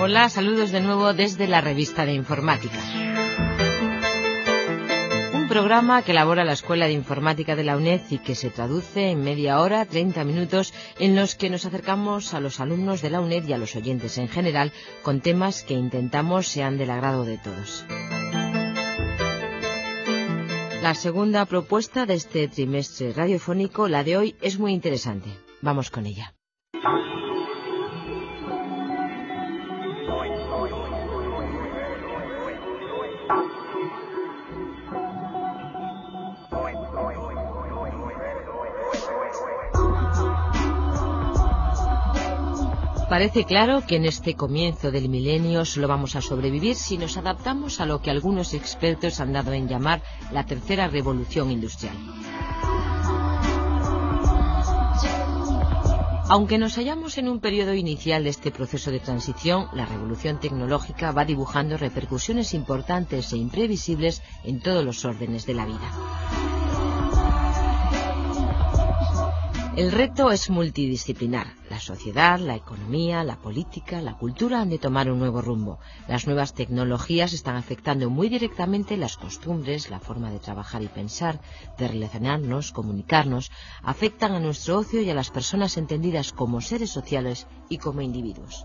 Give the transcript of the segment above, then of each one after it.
Hola, saludos de nuevo desde la revista de Informática. Un programa que elabora la Escuela de Informática de la UNED y que se traduce en media hora, 30 minutos, en los que nos acercamos a los alumnos de la UNED y a los oyentes en general con temas que intentamos sean del agrado de todos. La segunda propuesta de este trimestre radiofónico, la de hoy, es muy interesante. Vamos con ella. Parece claro que en este comienzo del milenio solo vamos a sobrevivir si nos adaptamos a lo que algunos expertos han dado en llamar la tercera revolución industrial. Aunque nos hallamos en un periodo inicial de este proceso de transición, la revolución tecnológica va dibujando repercusiones importantes e imprevisibles en todos los órdenes de la vida. El reto es multidisciplinar. La sociedad, la economía, la política, la cultura han de tomar un nuevo rumbo. Las nuevas tecnologías están afectando muy directamente las costumbres, la forma de trabajar y pensar, de relacionarnos, comunicarnos, afectan a nuestro ocio y a las personas entendidas como seres sociales y como individuos.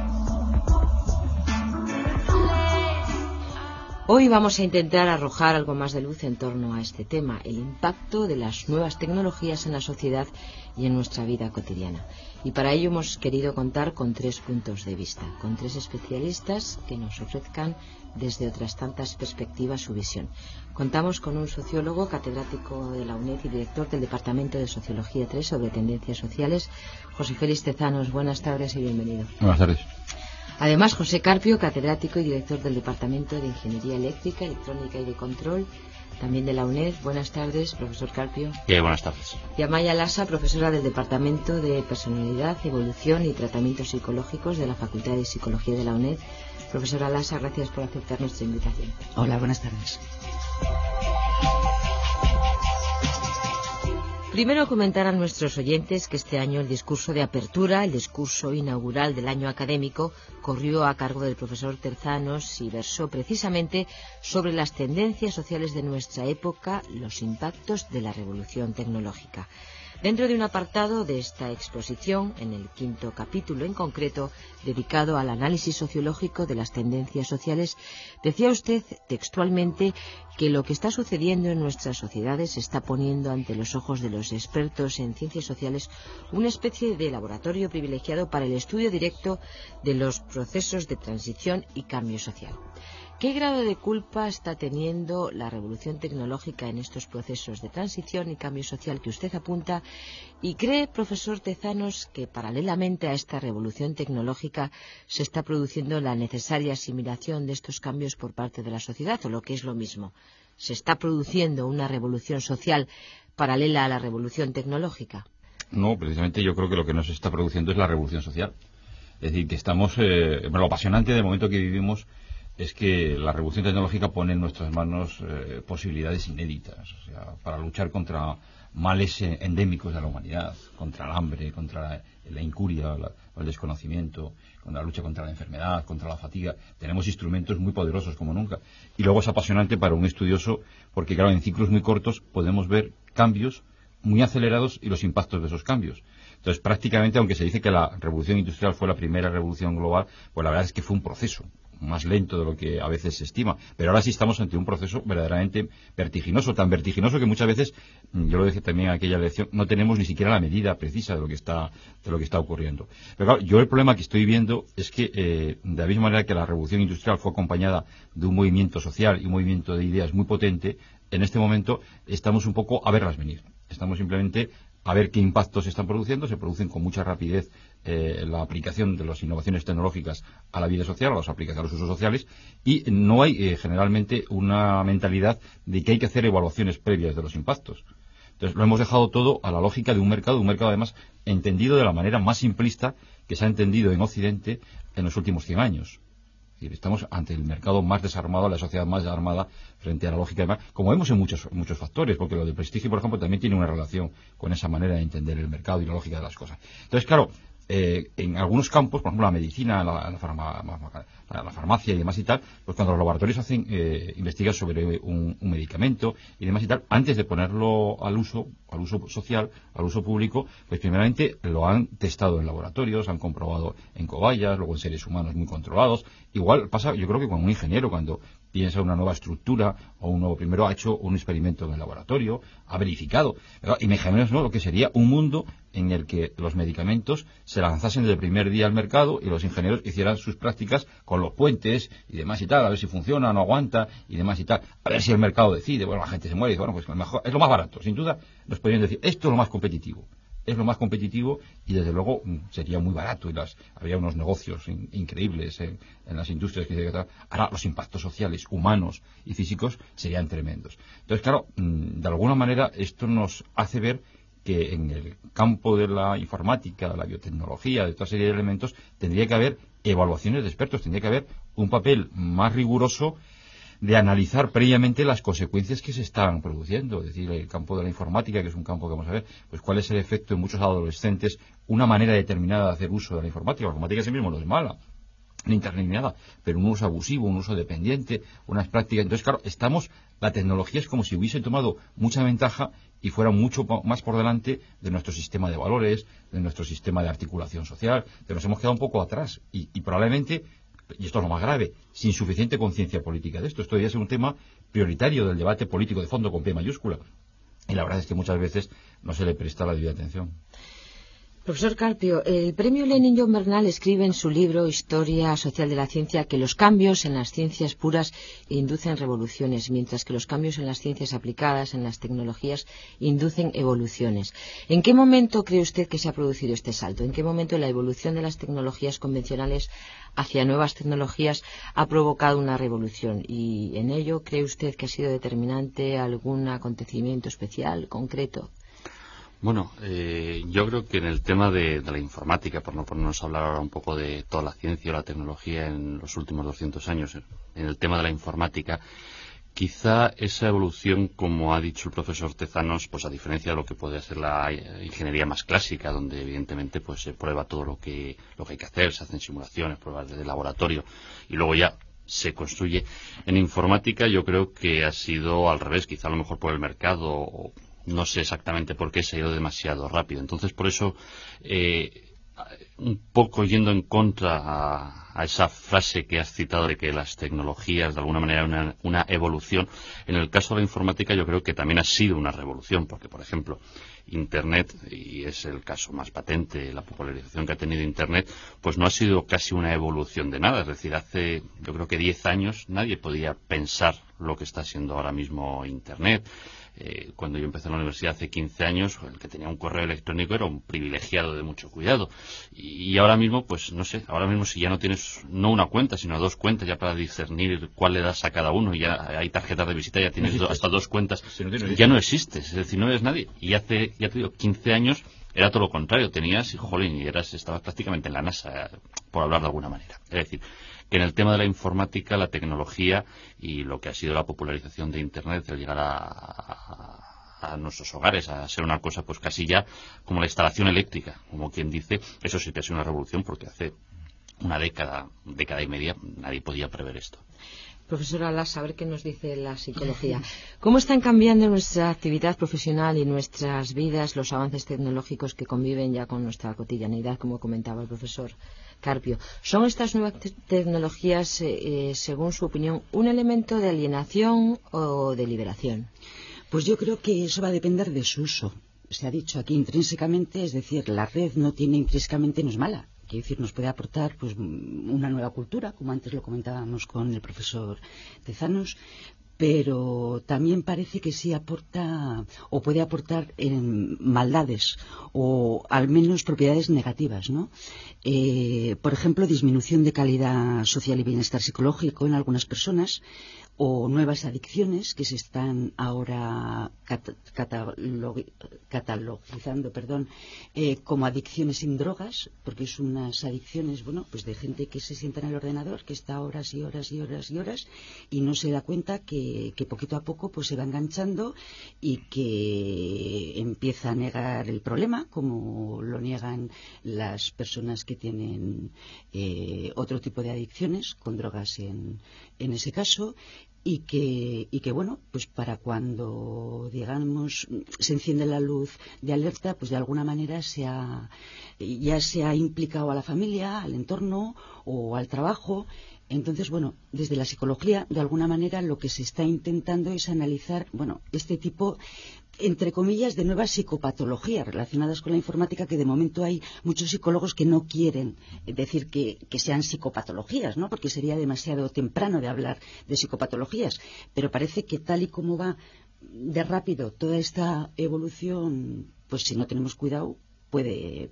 Hoy vamos a intentar arrojar algo más de luz en torno a este tema, el impacto de las nuevas tecnologías en la sociedad y en nuestra vida cotidiana. Y para ello hemos querido contar con 3 puntos de vista, con 3 especialistas que nos ofrezcan desde otras tantas perspectivas su visión. Contamos con un sociólogo, catedrático de la UNED y director del Departamento de Sociología 3 sobre tendencias sociales, José Félix Tezanos. Buenas tardes y bienvenido. Buenas tardes. Además, José Carpio, catedrático y director del Departamento de Ingeniería Eléctrica, Electrónica y de Control, también de la UNED. Buenas tardes, profesor Carpio. Buenas tardes. Y Amaya Lasa, profesora del Departamento de Personalidad, Evolución y Tratamientos Psicológicos de la Facultad de Psicología de la UNED. Profesora Lasa, gracias por aceptar nuestra invitación. Hola, buenas tardes. Primero comentar a nuestros oyentes que este año el discurso de apertura, el discurso inaugural del año académico, corrió a cargo del profesor Tezanos y versó precisamente sobre las tendencias sociales de nuestra época, los impactos de la revolución tecnológica. Dentro de un apartado de esta exposición, en el 5º capítulo en concreto, dedicado al análisis sociológico de las tendencias sociales, decía usted textualmente que lo que está sucediendo en nuestras sociedades está poniendo ante los ojos de los expertos en ciencias sociales una especie de laboratorio privilegiado para el estudio directo de los procesos de transición y cambio social. ¿Qué grado de culpa está teniendo la revolución tecnológica en estos procesos de transición y cambio social que usted apunta? ¿Y cree, profesor Tezanos, que paralelamente a esta revolución tecnológica se está produciendo la necesaria asimilación de estos cambios por parte de la sociedad, o lo que es lo mismo, se está produciendo una revolución social paralela a la revolución tecnológica? No, precisamente yo creo que lo que nos está produciendo es la revolución social. Es decir, que estamos... lo apasionante del momento que vivimos es que la revolución tecnológica pone en nuestras manos posibilidades inéditas, o sea, para luchar contra males endémicos de la humanidad, contra el hambre, contra la incuria, el desconocimiento, contra la lucha contra la enfermedad, contra la fatiga. Tenemos instrumentos muy poderosos como nunca. Y luego es apasionante para un estudioso porque, claro, en ciclos muy cortos podemos ver cambios muy acelerados y los impactos de esos cambios. Entonces, prácticamente, aunque se dice que la revolución industrial fue la primera revolución global, pues la verdad es que fue un proceso más lento de lo que a veces se estima, pero ahora sí estamos ante un proceso verdaderamente vertiginoso, tan vertiginoso que muchas veces, yo lo dije también en aquella lección, no tenemos ni siquiera la medida precisa de lo que está ocurriendo. Pero claro, yo el problema que estoy viendo es que de la misma manera que la revolución industrial fue acompañada de un movimiento social y un movimiento de ideas muy potente, en este momento estamos un poco a verlas venir. Estamos simplemente a ver qué impactos se están produciendo. Se producen con mucha rapidez la aplicación de las innovaciones tecnológicas a la vida social, a los usos sociales, y no hay generalmente una mentalidad de que hay que hacer evaluaciones previas de los impactos. Entonces lo hemos dejado todo a la lógica de un mercado además entendido de la manera más simplista que se ha entendido en Occidente en los últimos 100 años. Es decir, estamos ante el mercado más desarmado, la sociedad más desarmada frente a la lógica de... Como vemos en muchos factores, porque lo del prestigio, por ejemplo, también tiene una relación con esa manera de entender el mercado y la lógica de las cosas. Entonces, claro, en algunos campos, por ejemplo la medicina, la farmacia y demás y tal, pues cuando los laboratorios investigan sobre un medicamento y demás y tal, antes de ponerlo al uso social, al uso público, pues primeramente lo han testado en laboratorios, han comprobado en cobayas, luego en seres humanos muy controlados. Igual pasa, yo creo que con un ingeniero cuando piensa una nueva estructura primero ha hecho un experimento en el laboratorio, ha verificado. Imaginaos, ¿no?, lo que sería un mundo en el que los medicamentos se lanzasen desde el primer día al mercado y los ingenieros hicieran sus prácticas con los puentes y demás y tal, a ver si funciona, no aguanta y demás y tal, a ver si el mercado decide, bueno, la gente se muere y dice, bueno, pues mejor, es lo más barato, sin duda nos podrían decir, esto es lo más competitivo. Es lo más competitivo y desde luego sería muy barato y habría unos negocios increíbles en las industrias ahora los impactos sociales, humanos y físicos serían tremendos. Entonces, claro, de alguna manera esto nos hace ver que en el campo de la informática, de la biotecnología, de toda serie de elementos, tendría que haber evaluaciones de expertos, tendría que haber un papel más riguroso de analizar previamente las consecuencias que se están produciendo. Es decir, el campo de la informática, que es un campo que vamos a ver, pues cuál es el efecto en muchos adolescentes, una manera determinada de hacer uso de la informática. La informática en sí mismo no es mala, ni internet ni nada, pero un uso abusivo, un uso dependiente, unas prácticas. Entonces, claro, la tecnología es como si hubiese tomado mucha ventaja y fuera mucho más por delante de nuestro sistema de valores, de nuestro sistema de articulación social, que nos hemos quedado un poco atrás y probablemente, y esto es lo más grave, sin suficiente conciencia política de esto. Esto debería ser un tema prioritario del debate político de fondo con P mayúscula. Y la verdad es que muchas veces no se le presta la debida atención. Profesor Carpio, el premio Lenin John Bernal escribe en su libro Historia Social de la Ciencia que los cambios en las ciencias puras inducen revoluciones, mientras que los cambios en las ciencias aplicadas, en las tecnologías, inducen evoluciones. ¿En qué momento cree usted que se ha producido este salto? ¿En qué momento la evolución de las tecnologías convencionales hacia nuevas tecnologías ha provocado una revolución? ¿Y en ello cree usted que ha sido determinante algún acontecimiento especial, concreto? Bueno, yo creo que en el tema de la informática, por no ponernos a hablar ahora un poco de toda la ciencia o la tecnología en los últimos 200 años, en el tema de la informática, quizá esa evolución, como ha dicho el profesor Tezanos, pues a diferencia de lo que puede ser la ingeniería más clásica, donde evidentemente pues se prueba todo lo que hay que hacer, se hacen simulaciones, pruebas de laboratorio y luego ya se construye. En informática yo creo que ha sido al revés, quizá a lo mejor por el mercado, o no sé exactamente por qué se ha ido demasiado rápido. Entonces, por eso, un poco yendo en contra a esa frase que has citado de que las tecnologías de alguna manera una evolución, en el caso de la informática yo creo que también ha sido una revolución, porque, por ejemplo, Internet, y es el caso más patente, la popularización que ha tenido Internet, pues no ha sido casi una evolución de nada. Es decir, hace yo creo que 10 años nadie podía pensar lo que está siendo ahora mismo Internet. Cuando yo empecé en la universidad hace 15 años, el que tenía un correo electrónico era un privilegiado de mucho cuidado. Y ahora mismo, pues no sé, ahora mismo si ya no tienes no una cuenta, sino 2 cuentas ya para discernir cuál le das a cada uno, y ya hay tarjetas de visita, ya tienes hasta 2 cuentas, ya no existes, es decir, no eres nadie. Y hace, ya te digo, 15 años era todo lo contrario, tenías, jolín, y estabas prácticamente en la NASA, por hablar de alguna manera. Es decir, que en el tema de la informática, la tecnología y lo que ha sido la popularización de Internet, el llegar a nuestros hogares, a ser una cosa pues casi ya como la instalación eléctrica, como quien dice, eso sí que ha sido una revolución, porque hace una década y media, nadie podía prever esto. Profesora Alas, a ver qué nos dice la psicología. ¿Cómo están cambiando nuestra actividad profesional y nuestras vidas los avances tecnológicos que conviven ya con nuestra cotidianidad, como comentaba el profesor Carpio? ¿Son estas nuevas tecnologías, según su opinión, un elemento de alienación o de liberación? Pues yo creo que eso va a depender de su uso. Se ha dicho aquí intrínsecamente, es decir, la red no es mala. Quiere decir, nos puede aportar pues una nueva cultura, como antes lo comentábamos con el profesor Tezanos, pero también parece que sí aporta o puede aportar maldades o al menos propiedades negativas, ¿no? Por ejemplo, disminución de calidad social y bienestar psicológico en algunas personas, o nuevas adicciones que se están ahora catalogizando como adicciones sin drogas, porque es unas adicciones pues de gente que se sienta en el ordenador, que está horas y horas y horas y horas y no se da cuenta que poquito a poco pues se va enganchando y que empieza a negar el problema, como lo niegan las personas que tienen otro tipo de adicciones, con drogas en ese caso, y que bueno, pues para cuando, digamos, se enciende la luz de alerta, pues de alguna manera ya se ha implicado a la familia, al entorno o al trabajo. Entonces, bueno, desde la psicología, de alguna manera, lo que se está intentando es analizar, bueno, este tipo, entre comillas, de nuevas psicopatologías relacionadas con la informática, que de momento hay muchos psicólogos que no quieren decir que sean psicopatologías, ¿no? Porque sería demasiado temprano de hablar de psicopatologías. Pero parece que tal y como va de rápido toda esta evolución, pues si no tenemos cuidado, puede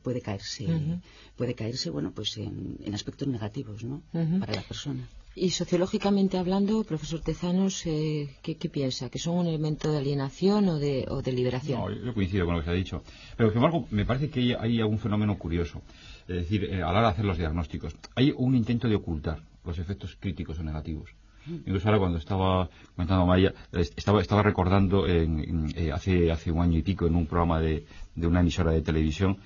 caerse, bueno, pues en aspectos negativos, ¿no? Para la persona. Y sociológicamente hablando, profesor Tezanos, ¿qué piensa? ¿Que son un elemento de alienación o de liberación? No, yo coincido con lo que se ha dicho. Pero sin embargo, me parece que hay algún fenómeno curioso. Es decir, a la hora de hacer los diagnósticos, hay un intento de ocultar los efectos críticos o negativos. Incluso ahora, cuando estaba comentando a María, estaba recordando hace un año y pico, en un programa de una emisora de televisión,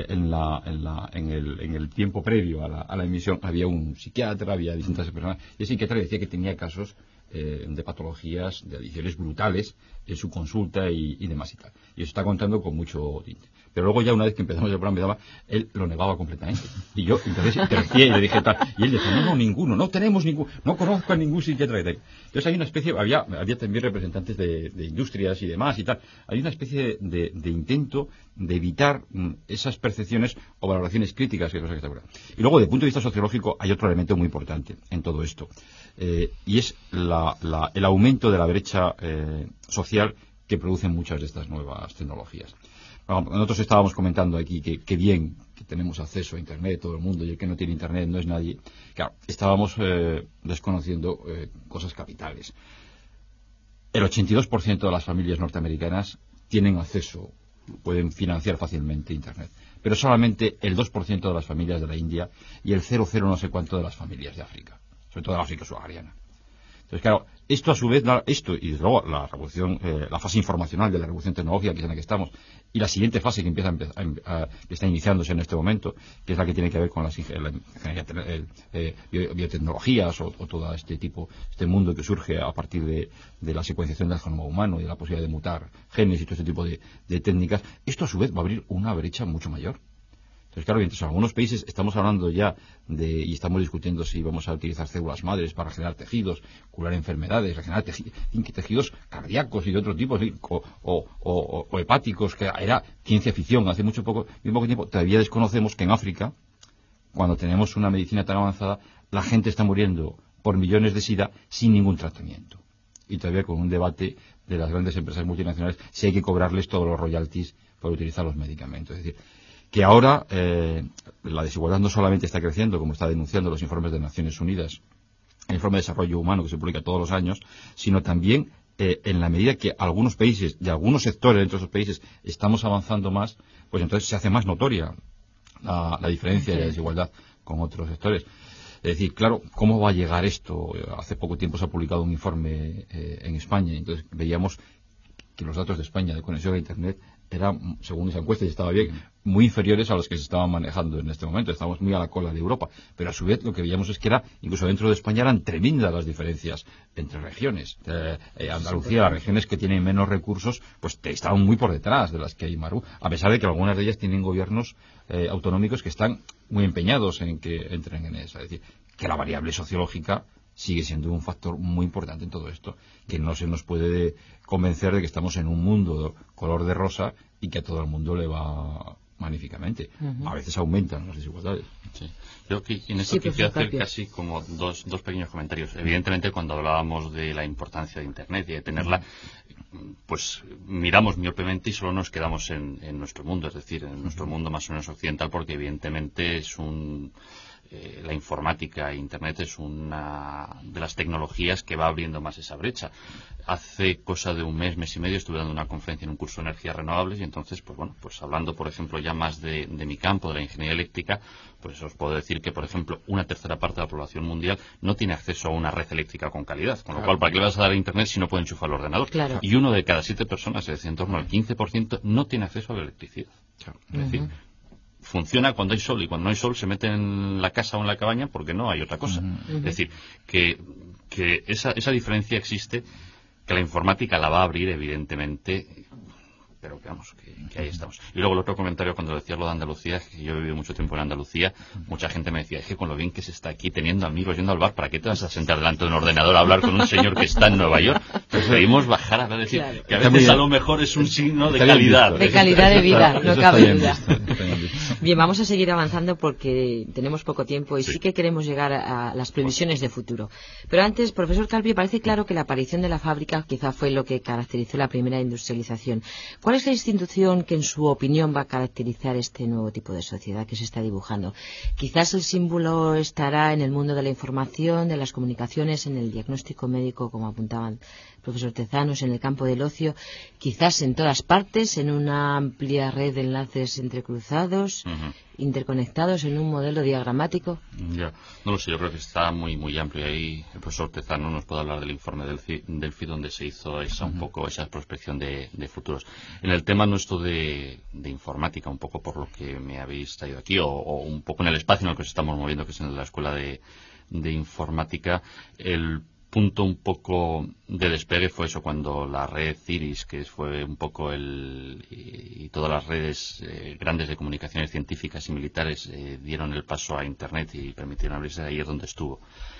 en el tiempo previo a la emisión, había un psiquiatra, había distintas personas, y el psiquiatra decía que tenía casos de patologías, de adicciones brutales en su consulta y demás y tal. Y eso está contando con mucho tinte. Pero luego ya una vez que empezamos el programa, él lo negaba completamente. Y yo entonces interrumpí y le dije tal. Y él decía, no, ninguno, no tenemos ninguno, no conozco a ningún psiquiatra que tenga. Entonces hay una especie, había también representantes de industrias y demás y tal. Hay una especie de intento de evitar esas percepciones o valoraciones críticas que está ocurriendo. Y luego, desde el punto de vista sociológico, hay otro elemento muy importante en todo esto. Y es el aumento de la brecha social que producen muchas de estas nuevas tecnologías. Nosotros estábamos comentando aquí que bien que tenemos acceso a Internet, todo el mundo, y el que no tiene Internet no es nadie. Claro, estábamos desconociendo cosas capitales. El 82% de las familias norteamericanas tienen acceso, pueden financiar fácilmente Internet, pero solamente el 2% de las familias de la India y el 0,0 no sé cuánto de las familias de África, sobre todo de África subsahariana. Entonces, claro, esto a su vez, y desde luego la revolución, la fase informacional de la revolución tecnológica, que es en la que estamos, y la siguiente fase que que está iniciándose en este momento, que es la que tiene que ver con las biotecnologías o todo este mundo que surge a partir de la secuenciación del genoma humano y de la posibilidad de mutar genes y todo este tipo de técnicas, esto a su vez va a abrir una brecha mucho mayor. Entonces, claro, mientras en algunos países estamos hablando ya y estamos discutiendo si vamos a utilizar células madres para regenerar tejidos, curar enfermedades, regenerar tejidos cardíacos y de otro tipo, o hepáticos, que era ciencia ficción hace muy poco tiempo, todavía desconocemos que en África, cuando tenemos una medicina tan avanzada, la gente está muriendo por millones de SIDA sin ningún tratamiento. Y todavía con un debate de las grandes empresas multinacionales si hay que cobrarles todos los royalties por utilizar los medicamentos. Es decir, que ahora la desigualdad no solamente está creciendo, como está denunciando los informes de Naciones Unidas, el informe de desarrollo humano que se publica todos los años, sino también en la medida que algunos países y algunos sectores dentro de esos países estamos avanzando más, pues entonces se hace más notoria la diferencia y la desigualdad con otros sectores. Es decir, claro, ¿cómo va a llegar esto? Hace poco tiempo se ha publicado un informe en España, y entonces veíamos que los datos de España de conexión a Internet eran, según esa encuesta, y estaba bien, muy inferiores a los que se estaban manejando en este momento. Estamos muy a la cola de Europa. Pero a su vez lo que veíamos es que incluso dentro de España eran tremendas las diferencias entre regiones. Andalucía, las regiones que tienen menos recursos, pues estaban muy por detrás de las que hay en Marú, a pesar de que algunas de ellas tienen gobiernos autonómicos que están muy empeñados en que entren en esa. Es decir, que la variable sociológica sigue siendo un factor muy importante en todo esto, que no se nos puede convencer de que estamos en un mundo color de rosa y que a todo el mundo le va magníficamente. A veces aumentan las desigualdades. Sí. Yo en esto quisiera hacer casi como dos pequeños comentarios. Evidentemente, cuando hablábamos de la importancia de Internet y de tenerla, pues miramos miopemente y solo nos quedamos en nuestro mundo, es decir, en nuestro mundo más o menos occidental, porque evidentemente es un la informática e Internet es una de las tecnologías que va abriendo más esa brecha. Hace cosa de un mes y medio estuve dando una conferencia en un curso de energías renovables y entonces, pues hablando, por ejemplo, ya más de mi campo, de la ingeniería eléctrica, pues os puedo decir que, por ejemplo, una tercera parte de la población mundial no tiene acceso a una red eléctrica con calidad, con lo cual, ¿para qué le vas a dar a Internet si no puede enchufar el ordenador? Claro. Y 1 de cada 7 personas, es decir, en torno al 15%, no tiene acceso a la electricidad. Es decir, funciona cuando hay sol y cuando no hay sol se mete en la casa o en la cabaña porque no hay otra cosa. Es decir, que esa diferencia existe, que la informática la va a abrir evidentemente, pero que vamos, que ahí estamos. Y luego el otro comentario cuando decías lo de Andalucía, es que yo he vivido mucho tiempo en Andalucía, mucha gente me decía, es que con lo bien que se está aquí teniendo amigos yendo al bar, ¿para qué te vas a sentar delante de un ordenador a hablar con un señor que está en Nueva York? Preferimos bajar a decir que a veces a lo mejor es un signo de calidad. De calidad de vida, no cabe duda. Bien, vamos a seguir avanzando porque tenemos poco tiempo y sí que queremos llegar a las previsiones de futuro. Pero antes, profesor Calvi, parece claro que la aparición de la fábrica quizá fue lo que caracterizó la primera industrialización. ¿Cuál es la institución que, en su opinión, va a caracterizar este nuevo tipo de sociedad que se está dibujando? Quizás el símbolo estará en el mundo de la información, de las comunicaciones, en el diagnóstico médico, como apuntaban el profesor Tezanos, en el campo del ocio, quizás en todas partes, en una amplia red de enlaces entrecruzados, interconectados en un modelo diagramático. Ya, no lo sé, yo creo que está muy amplio. Ahí el profesor Tezano nos puede hablar del informe del FI donde se hizo un poco esa prospección de futuros. En el tema nuestro de informática, un poco por lo que me habéis traído aquí, o un poco en el espacio en el que nos estamos moviendo, que es en la escuela de informática, el punto un poco de despegue fue eso, cuando la red CIRIS, que fue un poco y todas las redes grandes de comunicaciones científicas y militares dieron el paso a Internet y permitieron abrirse. Ahí es donde estuvo.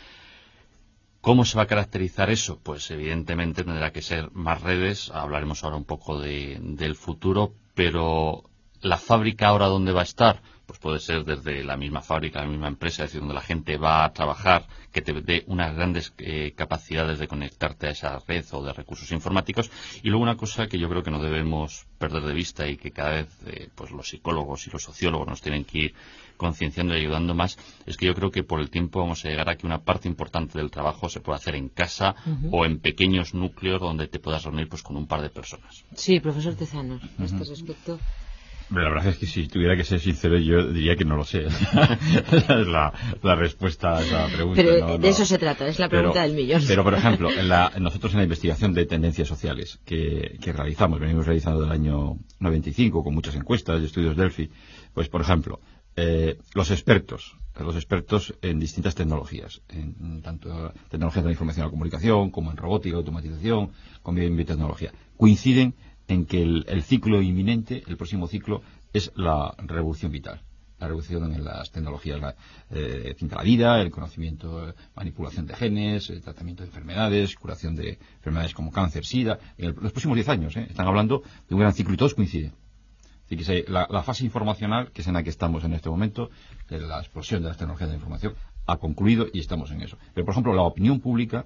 ¿Cómo se va a caracterizar eso? Pues evidentemente tendrá que ser más redes. Hablaremos ahora un poco del futuro, pero la fábrica ahora ¿dónde va a estar? Pues puede ser desde la misma fábrica, la misma empresa, es decir, donde la gente va a trabajar, que te dé unas grandes capacidades de conectarte a esa red o de recursos informáticos. Y luego una cosa que yo creo que no debemos perder de vista y que cada vez pues los psicólogos y los sociólogos nos tienen que ir concienciando y ayudando más, es que yo creo que por el tiempo vamos a llegar a que una parte importante del trabajo se puede hacer en casa o en pequeños núcleos donde te puedas reunir pues con un par de personas. Sí, profesor Tezanos, a este respecto. La verdad es que si tuviera que ser sincero, yo diría que no lo sé. Es la respuesta a esa pregunta. Pero de eso se trata, es la pregunta del millón. Pero, por ejemplo, nosotros en la investigación de tendencias sociales que venimos realizando del año 95 con muchas encuestas y estudios Delphi, pues, por ejemplo, los expertos en distintas tecnologías, en tanto tecnologías de la información y la comunicación, como en robótica, automatización, como en biotecnología, coinciden en que el ciclo inminente, el próximo ciclo, es la revolución vital. La revolución en las tecnologías de la vida, el conocimiento, manipulación de genes, el tratamiento de enfermedades, curación de enfermedades como cáncer, SIDA. En los próximos 10 años, están hablando de un gran ciclo y todos coinciden. Así que la fase informacional, que es en la que estamos en este momento, de la explosión de las tecnologías de la información, ha concluido y estamos en eso. Pero, por ejemplo, la opinión pública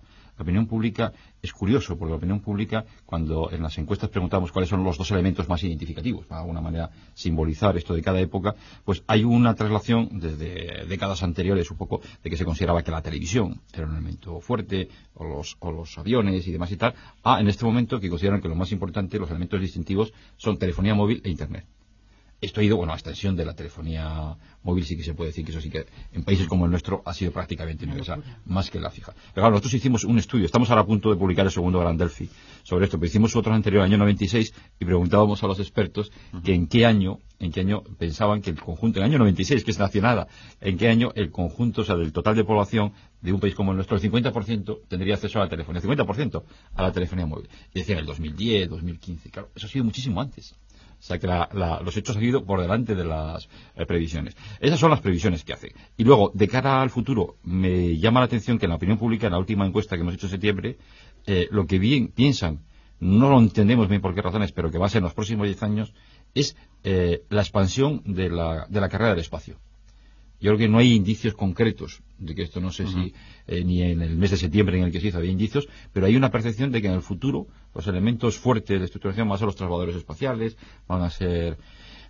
es curioso, porque la opinión pública, cuando en las encuestas preguntamos cuáles son los dos elementos más identificativos, para de alguna manera simbolizar esto de cada época, pues hay una traslación desde décadas anteriores un poco de que se consideraba que la televisión era un elemento fuerte, o los aviones y demás y tal, a en este momento que consideran que lo más importante, los elementos distintivos, son telefonía móvil e Internet. Esto ha ido, a extensión de la telefonía móvil, sí que se puede decir que eso sí que en países como el nuestro ha sido prácticamente universal, más que la fija. Pero claro, nosotros hicimos un estudio, estamos ahora a punto de publicar el segundo Gran Delphi sobre esto, pero hicimos otro anterior, el año 96, y preguntábamos a los expertos que en qué año pensaban que el conjunto, en el año 96, que es nació nada, en qué año el conjunto, o sea, del total de población de un país como el nuestro, el 50% tendría acceso a la telefonía, el 50% a la telefonía móvil. Y decían el 2010, 2015, claro, eso ha sido muchísimo antes. O sea que los hechos han ido por delante de las previsiones. Esas son las previsiones que hace. Y luego, de cara al futuro, me llama la atención que en la opinión pública, en la última encuesta que hemos hecho en septiembre, lo que bien piensan, no lo entendemos bien por qué razones, pero que va a ser en los próximos 10 años, es la expansión de la carrera del espacio. Yo creo que no hay indicios concretos de que esto, no sé si ni en el mes de septiembre en el que se hizo había indicios, pero hay una percepción de que en el futuro los elementos fuertes de estructuración van a ser los transbordadores espaciales, van a ser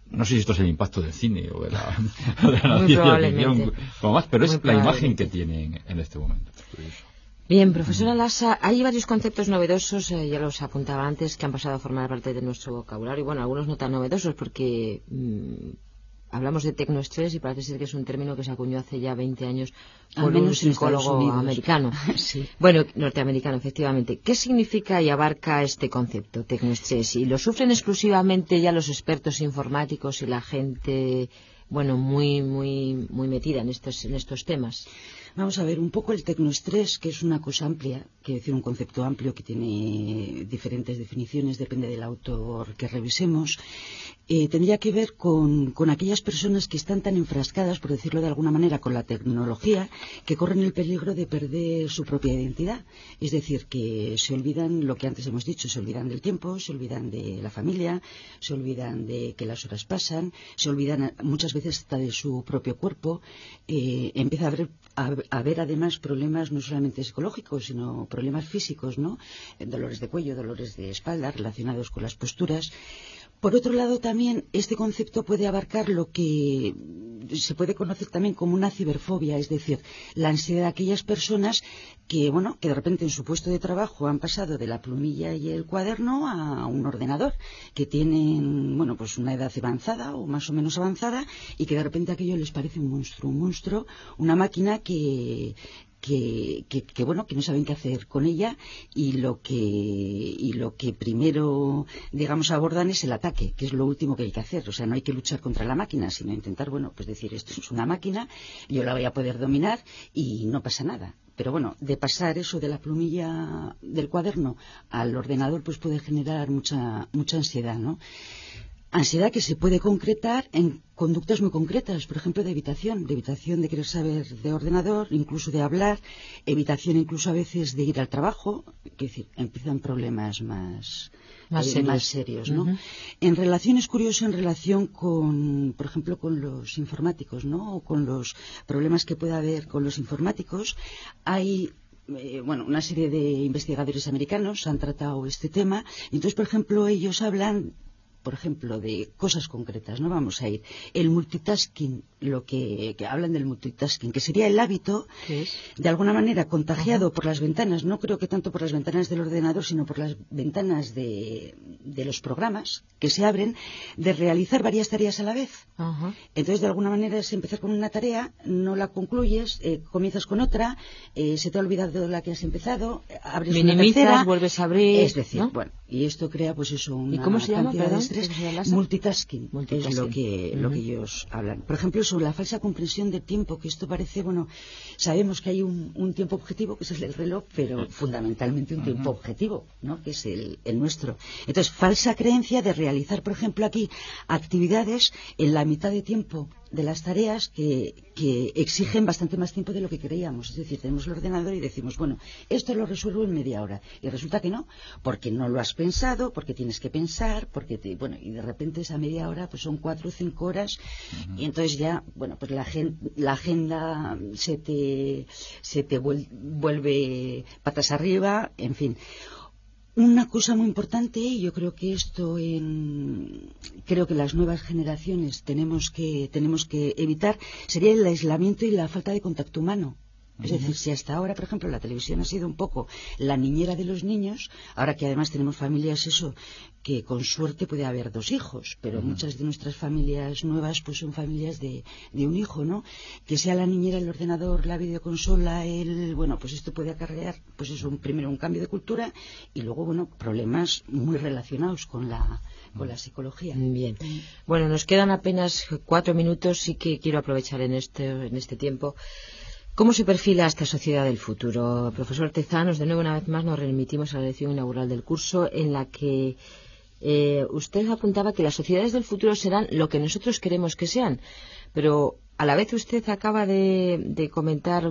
no sé si esto es el impacto del cine o de la ciencia ficción, como más, pero es la imagen que tienen en este momento. Bien, profesora Lassa, hay varios conceptos novedosos, ya los apuntaba antes, que han pasado a formar parte de nuestro vocabulario. Bueno, algunos no tan novedosos porque hablamos de tecnoestrés y parece ser que es un término que se acuñó hace ya 20 años por un psicólogo americano. Sí. Bueno, norteamericano, efectivamente. ¿Qué significa y abarca este concepto, tecnoestrés? ¿Y lo sufren exclusivamente ya los expertos informáticos y la gente, bueno, muy metida en estos temas? Vamos a ver, un poco el tecnoestrés, que es una cosa amplia, quiere decir un concepto amplio que tiene diferentes definiciones, depende del autor que revisemos, tendría que ver con aquellas personas que están tan enfrascadas, por decirlo de alguna manera, con la tecnología, que corren el peligro de perder su propia identidad. Es decir, que se olvidan lo que antes hemos dicho, se olvidan del tiempo, se olvidan de la familia, se olvidan de que las horas pasan, se olvidan muchas veces hasta de su propio cuerpo, empieza a haber además problemas no solamente psicológicos, sino problemas físicos, ¿no? Dolores de cuello, dolores de espalda relacionados con las posturas. Por otro lado, también este concepto puede abarcar lo que se puede conocer también como una ciberfobia, es decir, la ansiedad de aquellas personas que de repente en su puesto de trabajo han pasado de la plumilla y el cuaderno a un ordenador, que tienen, pues una edad avanzada o más o menos avanzada, y que de repente aquello les parece un monstruo, una máquina que no saben qué hacer con ella, y lo que primero, digamos, abordan es el ataque, que es lo último que hay que hacer. O sea, no hay que luchar contra la máquina, sino intentar, decir, esto es una máquina, yo la voy a poder dominar y no pasa nada. Pero de pasar eso de la plumilla del cuaderno al ordenador, pues puede generar mucha ansiedad, ¿no? Ansiedad que se puede concretar en conductas muy concretas, por ejemplo, de evitación de querer saber de ordenador, incluso de hablar, evitación incluso a veces de ir al trabajo, es decir, empiezan problemas más serios, ¿no? Uh-huh. En relación, es curioso, en relación con, por ejemplo, con los informáticos, ¿no? O con los problemas que pueda haber con los informáticos, hay una serie de investigadores americanos han tratado este tema. Entonces, por ejemplo, ellos hablan, por ejemplo, de cosas concretas, ¿no? Vamos a ir. El multitasking, lo que hablan del multitasking, que sería el hábito, de alguna manera contagiado por las ventanas, no creo que tanto por las ventanas del ordenador, sino por las ventanas de los programas que se abren, de realizar varias tareas a la vez. Entonces, de alguna manera, es empezar con una tarea, no la concluyes, comienzas con otra, se te ha olvidado la que has empezado, abres una tercera, vuelves a abrir, es decir, ¿no? Y esto crea, pues eso, una ¿Y cómo se llama, cantidad de estrés. Multitasking es lo que ellos hablan. Por ejemplo, sobre la falsa comprensión del tiempo, que esto parece, sabemos que hay un tiempo objetivo, que es el reloj, pero fundamentalmente un tiempo objetivo, ¿no? Que es el nuestro. Entonces, falsa creencia de realizar, por ejemplo, aquí actividades en la mitad de tiempo de las tareas que exigen bastante más tiempo de lo que creíamos. Es decir, tenemos el ordenador y decimos, esto lo resuelvo en media hora. Y resulta que no, porque no lo has pensado, porque tienes que pensar, y de repente esa media hora pues son 4 o 5 horas, y entonces ya, pues la agenda se te vuelve patas arriba, en fin. Una cosa muy importante, y yo creo que creo que las nuevas generaciones tenemos que evitar, sería el aislamiento y la falta de contacto humano. Es decir, si hasta ahora, por ejemplo, la televisión ha sido un poco la niñera de los niños, ahora que además tenemos familias, que con suerte puede haber 2 hijos, pero muchas de nuestras familias nuevas pues son familias de un hijo, ¿no? Que sea la niñera, el ordenador, la videoconsola, pues esto puede acarrear, pues eso, primero un cambio de cultura y luego, problemas muy relacionados con la psicología. Bien. Bueno, nos quedan apenas 4 minutos, sí que quiero aprovechar en este tiempo. ¿Cómo se perfila esta sociedad del futuro? Profesor Tezanos, de nuevo, una vez más, nos remitimos a la lección inaugural del curso, en la que usted apuntaba que las sociedades del futuro serán lo que nosotros queremos que sean, pero a la vez usted acaba de comentar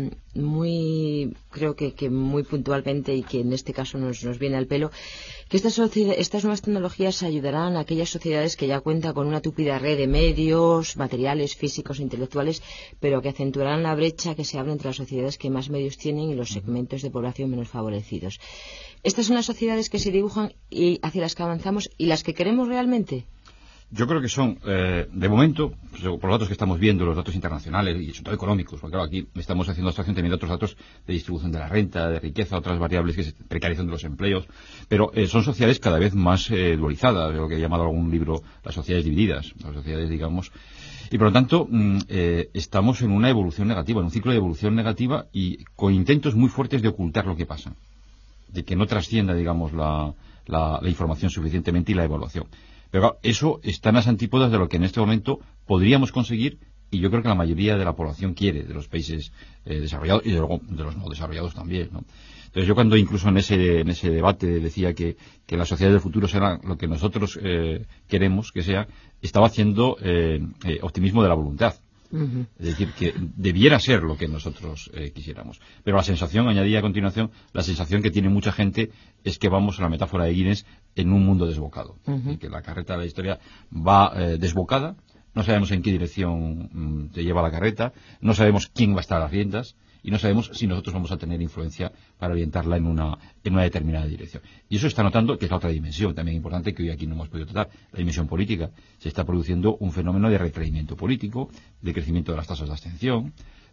creo que muy puntualmente, y que en este caso nos viene al pelo, que estas nuevas tecnologías ayudarán a aquellas sociedades que ya cuentan con una tupida red de medios, materiales, físicos, intelectuales, pero que acentuarán la brecha que se abre entre las sociedades que más medios tienen y los segmentos de población menos favorecidos. ¿Estas son las sociedades que se dibujan y hacia las que avanzamos y las que queremos realmente? Yo creo que son, de momento, por los datos que estamos viendo, los datos internacionales y sobre todo económicos, porque claro, aquí estamos haciendo abstracción teniendo otros datos de distribución de la renta, de riqueza, otras variables que es precarización de los empleos, pero son sociedades cada vez más dualizadas, lo que he llamado algún libro las sociedades divididas, las sociedades, digamos, y por lo tanto estamos en una evolución negativa, en un ciclo de evolución negativa y con intentos muy fuertes de ocultar lo que pasa, de que no trascienda, digamos, la información suficientemente y la evaluación. Pero claro, eso está en las antípodas de lo que en este momento podríamos conseguir, y yo creo que la mayoría de la población quiere, de los países desarrollados y luego de los no desarrollados también, ¿no? Entonces yo cuando incluso en ese debate decía que las sociedades del futuro serán lo que nosotros queremos que sea, estaba haciendo optimismo de la voluntad. Uh-huh. Es decir, que debiera ser lo que nosotros quisiéramos. Pero la sensación, añadía a continuación, la sensación que tiene mucha gente es que vamos a la metáfora de Guinness en un mundo desbocado. Uh-huh. Y que la carreta de la historia va desbocada, no sabemos en qué dirección te lleva la carreta, no sabemos quién va a estar a las riendas y no sabemos si nosotros vamos a tener influencia para orientarla en una determinada dirección. Y eso está notando que es la otra dimensión también importante que hoy aquí no hemos podido tratar, la dimensión política. Se está produciendo un fenómeno de retraimiento político, de crecimiento de las tasas de abstención,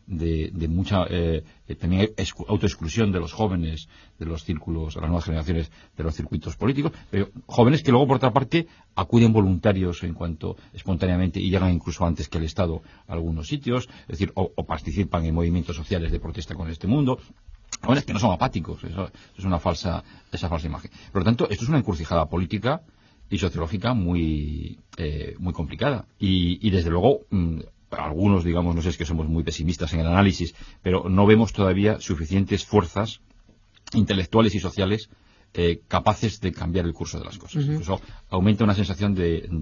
de mucha también autoexclusión de los jóvenes de los círculos, de las nuevas generaciones de los circuitos políticos, pero jóvenes que luego por otra parte acuden voluntarios en cuanto espontáneamente y llegan incluso antes que el Estado a algunos sitios, es decir, o participan en movimientos sociales de protesta con este mundo. Jóvenes que no son apáticos, eso es esa falsa imagen. Por lo tanto, esto es una encrucijada política y sociológica muy complicada y desde luego algunos, digamos, no sé, es que somos muy pesimistas en el análisis, pero no vemos todavía suficientes fuerzas intelectuales y sociales capaces de cambiar el curso de las cosas. Uh-huh. Eso aumenta una sensación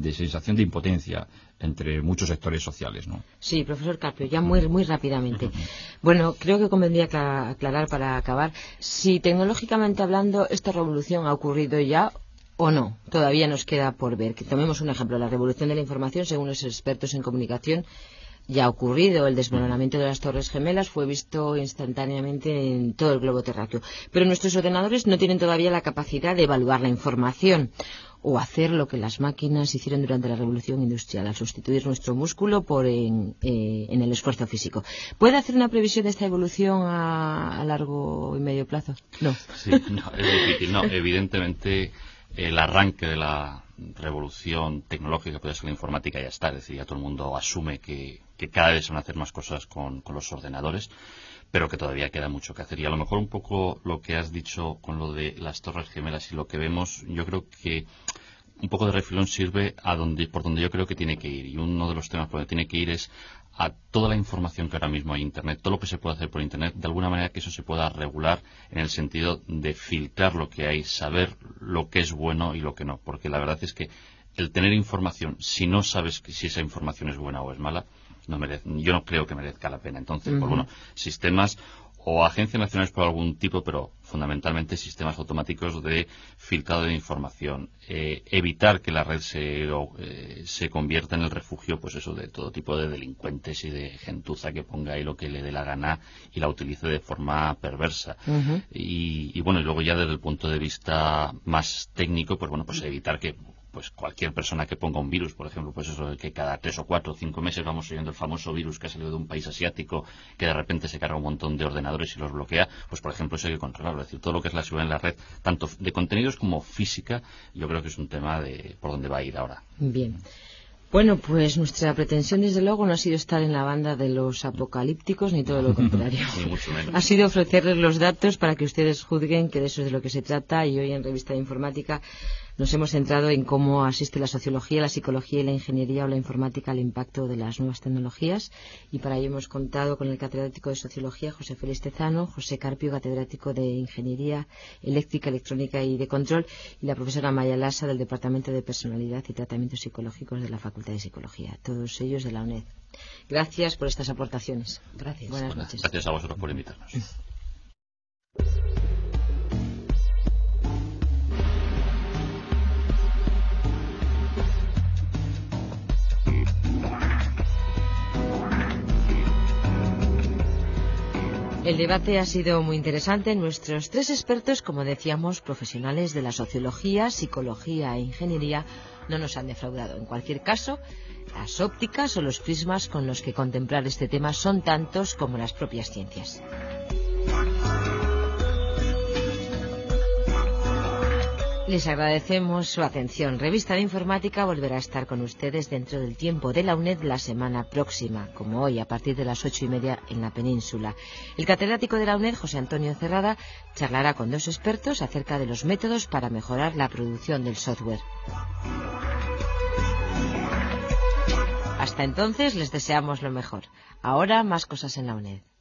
de impotencia entre muchos sectores sociales, ¿no? Sí, profesor Carpio, ya muy rápidamente. Uh-huh. Bueno, creo que convendría aclarar para acabar si tecnológicamente hablando esta revolución ha ocurrido ya o no. Todavía nos queda por ver. Que tomemos un ejemplo, la revolución de la información, según los expertos en comunicación, ya ha ocurrido. El desmoronamiento de las Torres Gemelas fue visto instantáneamente en todo el globo terráqueo. Pero nuestros ordenadores no tienen todavía la capacidad de evaluar la información o hacer lo que las máquinas hicieron durante la revolución industrial, al sustituir nuestro músculo en el esfuerzo físico. ¿Puede hacer una previsión de esta evolución a largo y medio plazo? No. Sí, no, es difícil. No, evidentemente el arranque de la revolución tecnológica, puede ser la informática, ya está. Es decir, ya todo el mundo asume que cada vez se van a hacer más cosas con los ordenadores, pero que todavía queda mucho que hacer. Y a lo mejor un poco lo que has dicho con lo de las Torres Gemelas y lo que vemos, yo creo que un poco de refilón sirve por donde yo creo que tiene que ir. Y uno de los temas por donde tiene que ir es a toda la información que ahora mismo hay en Internet, todo lo que se puede hacer por Internet, de alguna manera que eso se pueda regular en el sentido de filtrar lo que hay, saber lo que es bueno y lo que no. Porque la verdad es que el tener información, si no sabes si esa información es buena o es mala, yo no creo que merezca la pena. Entonces, uh-huh. Pues bueno, sistemas o agencias nacionales por algún tipo, pero fundamentalmente sistemas automáticos de filtrado de información, evitar que la red se convierta en el refugio, pues eso, de todo tipo de delincuentes y de gentuza que ponga ahí lo que le dé la gana y la utilice de forma perversa. Uh-huh. Y bueno, y luego ya desde el punto de vista más técnico, pues bueno, pues evitar que pues cualquier persona que ponga un virus, por ejemplo, pues eso de que cada 3 o 4 o 5 meses vamos oyendo el famoso virus que ha salido de un país asiático que de repente se carga un montón de ordenadores y los bloquea, pues por ejemplo eso hay que controlarlo. Es decir, todo lo que es la seguridad en la red, tanto de contenidos como física, yo creo que es un tema de por dónde va a ir ahora. Bien. Bueno, pues nuestra pretensión desde luego no ha sido estar en la banda de los apocalípticos ni todo lo contrario. Ni mucho menos. Ha sido ofrecerles los datos para que ustedes juzguen que de eso es de lo que se trata, y hoy en Revista de Informática nos hemos centrado en cómo asiste la sociología, la psicología y la ingeniería o la informática al impacto de las nuevas tecnologías, y para ello hemos contado con el catedrático de Sociología José Félix Tezano, José Carpio, catedrático de Ingeniería Eléctrica, Electrónica y de Control, y la profesora Maya Lassa del Departamento de Personalidad y Tratamientos Psicológicos de la Facultad de Psicología, todos ellos de la UNED. Gracias por estas aportaciones. Gracias. Buenas noches. Gracias a vosotros por invitarnos. El debate ha sido muy interesante. Nuestros tres expertos, como decíamos, profesionales de la sociología, psicología e ingeniería, no nos han defraudado. En cualquier caso, las ópticas o los prismas con los que contemplar este tema son tantos como las propias ciencias. Les agradecemos su atención. Revista de Informática volverá a estar con ustedes dentro del tiempo de la UNED la semana próxima, como hoy, a partir de las 8:30 en la península. El catedrático de la UNED, José Antonio Cerrada, charlará con dos expertos acerca de los métodos para mejorar la producción del software. Hasta entonces les deseamos lo mejor. Ahora más cosas en la UNED.